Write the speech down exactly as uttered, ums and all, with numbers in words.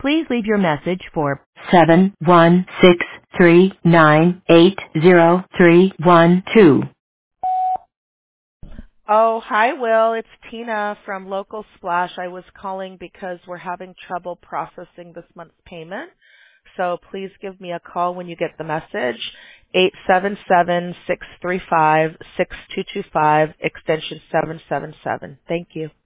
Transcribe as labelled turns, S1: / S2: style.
S1: Please leave your message for seven one six three nine eight zero three one two.
S2: Oh, hi, Will. It's Tina from Local Splash. I was calling because we're having trouble processing this month's payment. So please give me a call when you get the message. eight seven seven, six three five, six two two five, extension seven seven seven. Thank you.